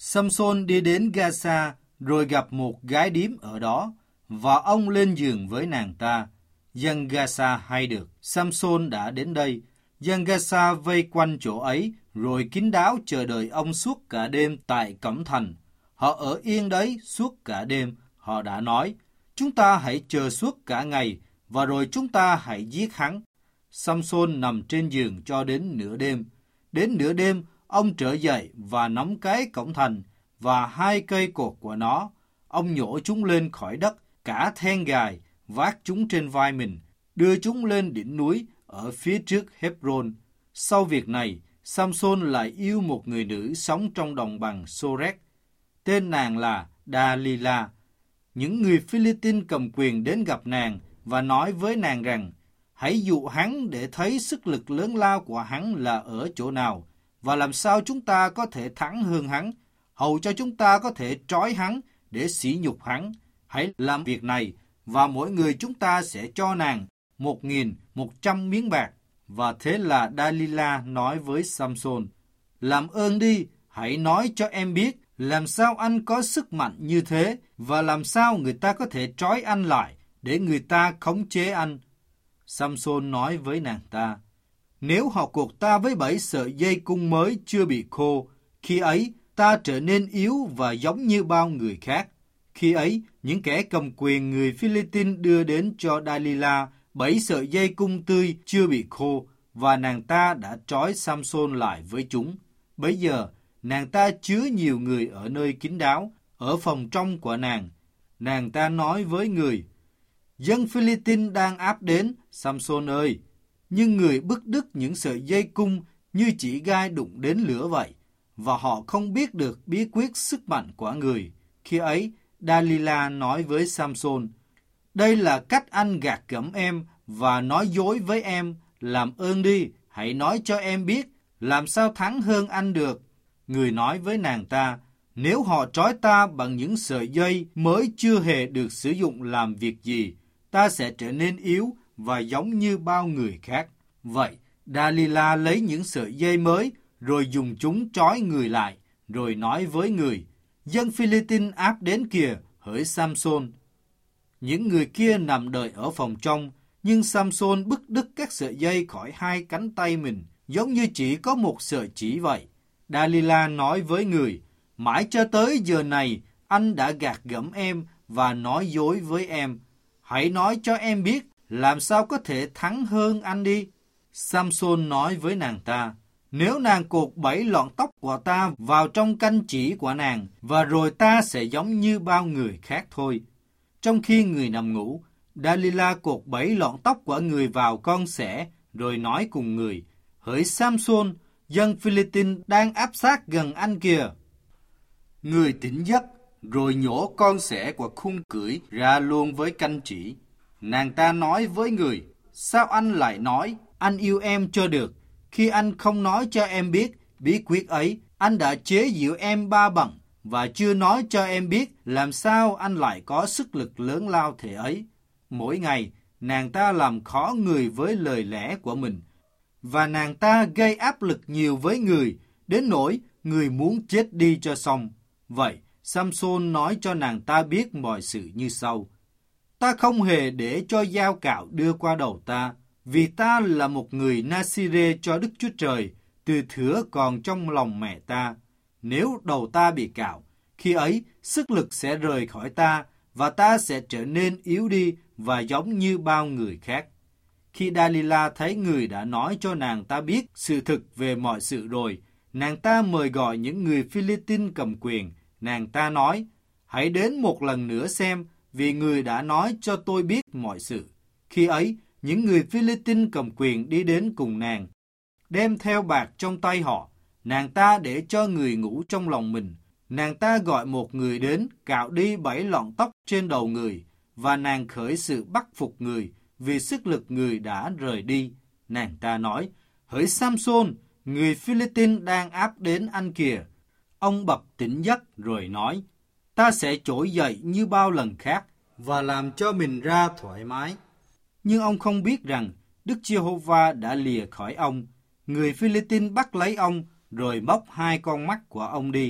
Samson đi đến Gaza rồi gặp một gái điếm ở đó, và ông lên giường với nàng ta. Dân Gaza hay được Samson đã đến đây. Dân Gaza vây quanh chỗ ấy, rồi kín đáo chờ đợi ông suốt cả đêm tại cổng thành. Họ ở yên đấy suốt cả đêm. Họ đã nói, chúng ta hãy chờ suốt cả ngày, và rồi chúng ta hãy giết hắn. Samson nằm trên giường cho đến nửa đêm. Đến nửa đêm, ông trở dậy và nắm cái cổng thành và 2 cây cột của nó. Ông nhổ chúng lên khỏi đất, cả then gài, vác chúng trên vai mình, đưa chúng lên đỉnh núi ở phía trước Hebron. Sau việc này, Samson lại yêu một người nữ sống trong đồng bằng Sorek. Tên nàng là Dalila. Những người Philippines cầm quyền đến gặp nàng và nói với nàng rằng, hãy dụ hắn để thấy sức lực lớn lao của hắn là ở chỗ nào, và làm sao chúng ta có thể thắng hơn hắn, hầu cho chúng ta có thể trói hắn để sỉ nhục hắn. Hãy làm việc này, và mỗi người chúng ta sẽ cho nàng 1.100 miếng bạc. Và thế là Dalila nói với Samson, làm ơn đi, hãy nói cho em biết, làm sao anh có sức mạnh như thế, và làm sao người ta có thể trói anh lại, để người ta khống chế anh. Samson nói với nàng ta, nếu họ cột ta với 7 sợi dây cung mới chưa bị khô, khi ấy ta trở nên yếu và giống như bao người khác. Khi ấy, những kẻ cầm quyền người Philippines đưa đến cho Dalila 7 sợi dây cung tươi chưa bị khô, và nàng ta đã trói Samson lại với chúng. Bấy giờ, nàng ta chứa nhiều người ở nơi kín đáo, ở phòng trong của nàng. Nàng ta nói với người, dân Philippines đang áp đến, Samson ơi! Nhưng người bứt đứt những sợi dây cung như chỉ gai đụng đến lửa vậy, và họ không biết được bí quyết sức mạnh của người. Khi ấy, Dalila nói với Samson, đây là cách anh gạt gẫm em và nói dối với em, làm ơn đi, hãy nói cho em biết, làm sao thắng hơn anh được. Người nói với nàng ta, nếu họ trói ta bằng những sợi dây mới chưa hề được sử dụng làm việc gì, ta sẽ trở nên yếu và giống như bao người khác. Vậy, Dalila lấy những sợi dây mới, rồi dùng chúng trói người lại, rồi nói với người, dân Philippines áp đến kìa, hỡi Samson. Những người kia nằm đợi ở phòng trong, nhưng Samson bứt đứt các sợi dây khỏi 2 cánh tay mình, giống như chỉ có một sợi chỉ vậy. Dalila nói với người, mãi cho tới giờ này, anh đã gạt gẫm em và nói dối với em. Hãy nói cho em biết, làm sao có thể thắng hơn anh đi. Samson nói với nàng ta, nếu nàng cột 7 lọn tóc của ta vào trong canh chỉ của nàng, và rồi ta sẽ giống như bao người khác thôi. Trong khi người nằm ngủ, Dalila cột 7 lọn tóc của người vào con sẻ, rồi nói cùng người, hỡi Samson, dân Philippines đang áp sát gần anh kìa. Người tỉnh giấc, rồi nhổ con sẻ của khung cưỡi ra luôn với canh chỉ. Nàng ta nói với người, sao anh lại nói, anh yêu em cho được, khi anh không nói cho em biết bí quyết ấy, anh đã chế giễu em 3 bận, và chưa nói cho em biết làm sao anh lại có sức lực lớn lao thể ấy. Mỗi ngày, nàng ta làm khó người với lời lẽ của mình, và nàng ta gây áp lực nhiều với người, đến nỗi người muốn chết đi cho xong. Vậy, Samson nói cho nàng ta biết mọi sự như sau. Ta không hề để cho dao cạo đưa qua đầu ta, vì ta là một người Nasire cho Đức Chúa Trời, từ thuở còn trong lòng mẹ ta. Nếu đầu ta bị cạo, khi ấy sức lực sẽ rời khỏi ta, và ta sẽ trở nên yếu đi và giống như bao người khác. Khi Dalila thấy người đã nói cho nàng ta biết sự thực về mọi sự rồi, nàng ta mời gọi những người Philippines cầm quyền. Nàng ta nói, hãy đến một lần nữa xem, vì người đã nói cho tôi biết mọi sự. Khi ấy, những người Philippines cầm quyền đi đến cùng nàng, đem theo bạc trong tay họ. Nàng ta để cho người ngủ trong lòng mình. Nàng ta gọi một người đến cạo đi 7 lọn tóc trên đầu người, và nàng khởi sự bắt phục người, vì sức lực người đã rời đi. Nàng ta nói, hỡi Samson, người Philippines đang áp đến anh kìa. Ông bập tỉnh giấc rồi nói, ta sẽ trỗi dậy như bao lần khác, và làm cho mình ra thoải mái. Nhưng ông không biết rằng Đức Giê-hô-va đã lìa khỏi ông. Người Philippines bắt lấy ông, rồi móc 2 con mắt của ông đi.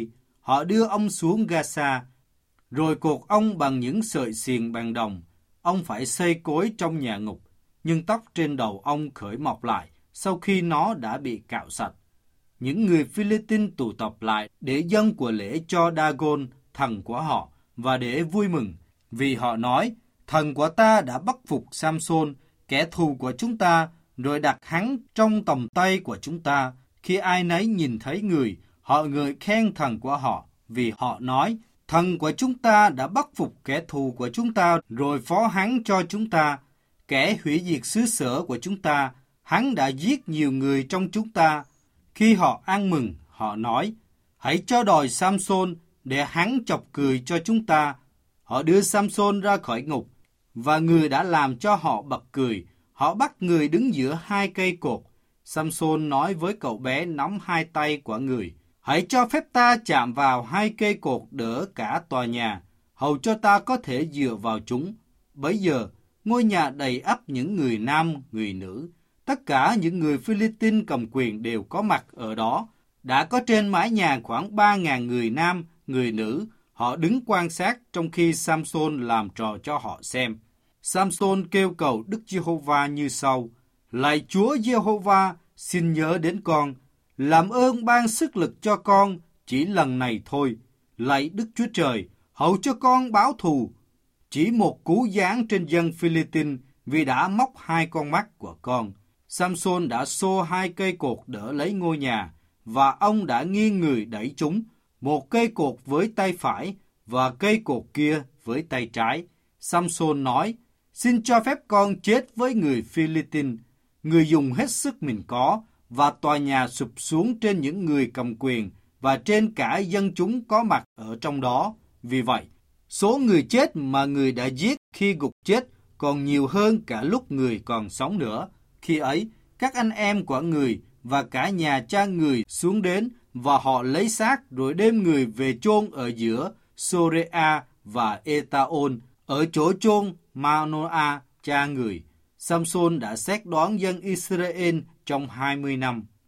họ đưa ông xuống Gaza, rồi cột ông bằng những sợi xiềng bằng đồng. Ông phải xây cối trong nhà ngục, nhưng tóc trên đầu ông khởi mọc lại sau khi nó đã bị cạo sạch. Những người Philippines tụ tập lại để dâng của lễ cho Dagon, thần của họ, và để vui mừng, vì họ nói, thần của ta đã bắt phục Samson, kẻ thù của chúng ta, rồi đặt hắn trong tầm tay của chúng ta. Khi ai nấy nhìn thấy người, họ ngợi khen thần của họ, vì họ nói, thần của chúng ta đã bắt phục kẻ thù của chúng ta, rồi phó hắn cho chúng ta. Kẻ hủy diệt xứ sở của chúng ta, hắn đã giết nhiều người trong chúng ta. Khi họ ăn mừng, họ nói, hãy cho đòi Samson để hắn chọc cười cho chúng ta. Họ đưa Samson ra khỏi ngục, và người đã làm cho họ bật cười. Họ bắt người đứng giữa hai cây cột. Samson nói với cậu bé nắm hai tay của người, hãy cho phép ta chạm vào hai cây cột đỡ cả tòa nhà, hầu cho ta có thể dựa vào chúng. Bấy giờ, ngôi nhà đầy ắp những người nam, người nữ. Tất cả những người Philippines cầm quyền đều có mặt ở đó. Đã có trên mái nhà khoảng 3.000 người nam, người nữ. Họ đứng quan sát trong khi Samson làm trò cho họ xem. Samson kêu cầu Đức Giê-hô-va như sau: Lạy Chúa Giê-hô-va, xin nhớ đến con. Làm ơn ban sức lực cho con, chỉ lần này thôi. Lạy Đức Chúa Trời, hầu cho con báo thù. Chỉ một cú giáng trên dân Philippines vì đã móc hai con mắt của con. Samson đã xô hai cây cột đỡ lấy ngôi nhà, và ông đã nghiêng người đẩy chúng, một cây cột với tay phải và cây cột kia với tay trái. Samson nói, xin cho phép con chết với người Philippines. Người dùng hết sức mình có, và tòa nhà sụp xuống trên những người cầm quyền và trên cả dân chúng có mặt ở trong đó. Vì vậy, số người chết mà người đã giết khi gục chết còn nhiều hơn cả lúc người còn sống nữa. Khi ấy, các anh em của người và cả nhà cha người xuống đến, và họ lấy xác rồi đem người về chôn ở giữa Sorea và Etaon, ở chỗ chôn Manoa cha người. Samson đã xét đoán dân Israel trong 20 năm.